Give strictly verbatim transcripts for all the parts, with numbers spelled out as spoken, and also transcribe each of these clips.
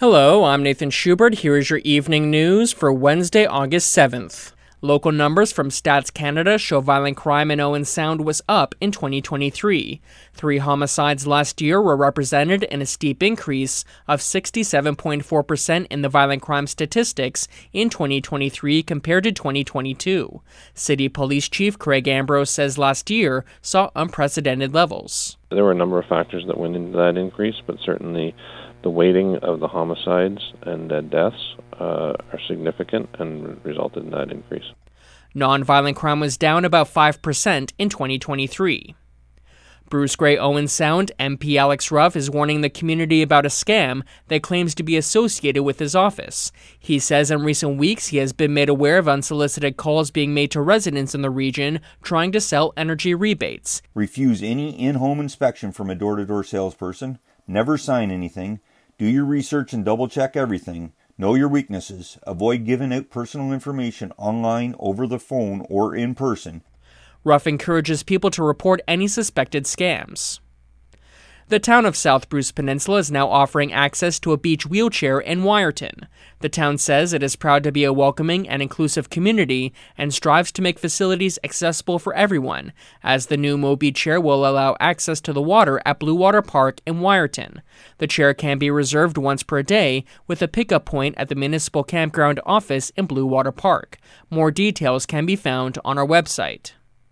Hello, I'm Nathan Schubert. Here is your evening news for Wednesday, August seventh. Local numbers from Stats Canada show violent crime in Owen Sound was up in twenty twenty-three. Three homicides last year were represented in a steep increase of sixty-seven point four percent in the violent crime statistics in twenty twenty-three compared to twenty twenty-two. City Police Chief Craig Ambrose says last year saw unprecedented levels. There were a number of factors that went into that increase, but certainly the weighting of the homicides and uh, deaths uh, are significant and resulted in that increase. Nonviolent crime was down about five percent in twenty twenty-three. Bruce Grey Owen Sound M P Alex Ruff is warning the community about a scam that claims to be associated with his office. He says in recent weeks he has been made aware of unsolicited calls being made to residents in the region trying to sell energy rebates. Refuse any in-home inspection from a door-to-door salesperson. Never sign anything. Do your research and double-check everything. Know your weaknesses. Avoid giving out personal information online, over the phone, or in person. Ruff encourages people to report any suspected scams. The town of South Bruce Peninsula is now offering access to a beach wheelchair in Wyerton. The town says it is proud to be a welcoming and inclusive community and strives to make facilities accessible for everyone, as the new Moby chair will allow access to the water at Blue Water Park in Wyerton. The chair can be reserved once per day with a pickup point at the Municipal Campground office in Blue Water Park. More details can be found on our website.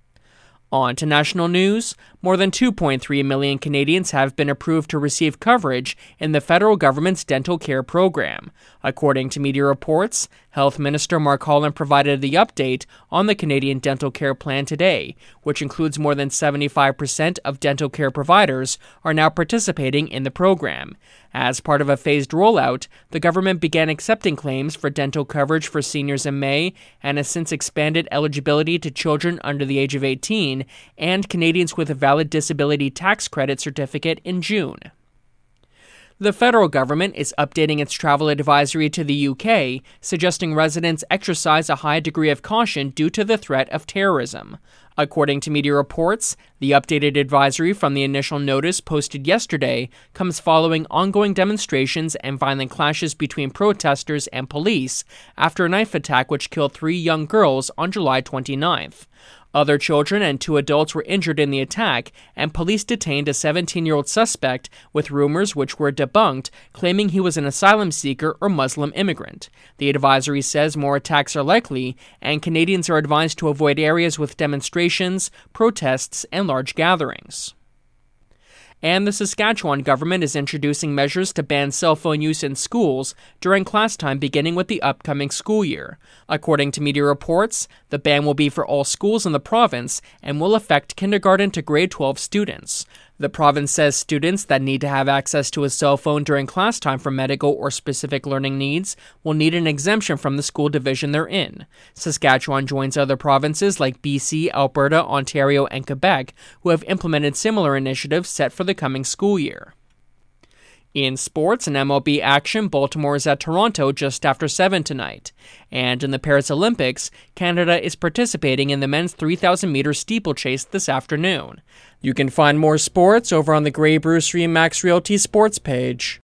On to national news. More than two point three million Canadians have been approved to receive coverage in the federal government's dental care program. According to media reports, Health Minister Mark Holland provided the update on the Canadian Dental Care Plan today, which includes more than seventy-five percent of dental care providers are now participating in the program. As part of a phased rollout, the government began accepting claims for dental coverage for seniors in May and has since expanded eligibility to children under the age of eighteen and Canadians with a valid disability tax credit certificate in June. The federal government is updating its travel advisory to the U K, suggesting residents exercise a high degree of caution due to the threat of terrorism. According to media reports, the updated advisory from the initial notice posted yesterday comes following ongoing demonstrations and violent clashes between protesters and police after a knife attack which killed three young girls on July twenty-ninth. Other children and two adults were injured in the attack, and police detained a seventeen-year-old suspect with rumors which were debunked, claiming he was an asylum seeker or Muslim immigrant. The advisory says more attacks are likely, and Canadians are advised to avoid areas with demonstrations, protests, and large gatherings. And the Saskatchewan government is introducing measures to ban cell phone use in schools during class time beginning with the upcoming school year. According to media reports, the ban will be for all schools in the province and will affect kindergarten to grade twelve students. The province says students that need to have access to a cell phone during class time for medical or specific learning needs will need an exemption from the school division they're in. Saskatchewan joins other provinces like B C, Alberta, Ontario, and Quebec, who have implemented similar initiatives set for the coming school year. In sports and M L B action, Baltimore is at Toronto just after seven tonight. And in the Paris Olympics, Canada is participating in the men's three thousand meter steeplechase this afternoon. You can find more sports over on the Grey Bruce Remax Realty sports page.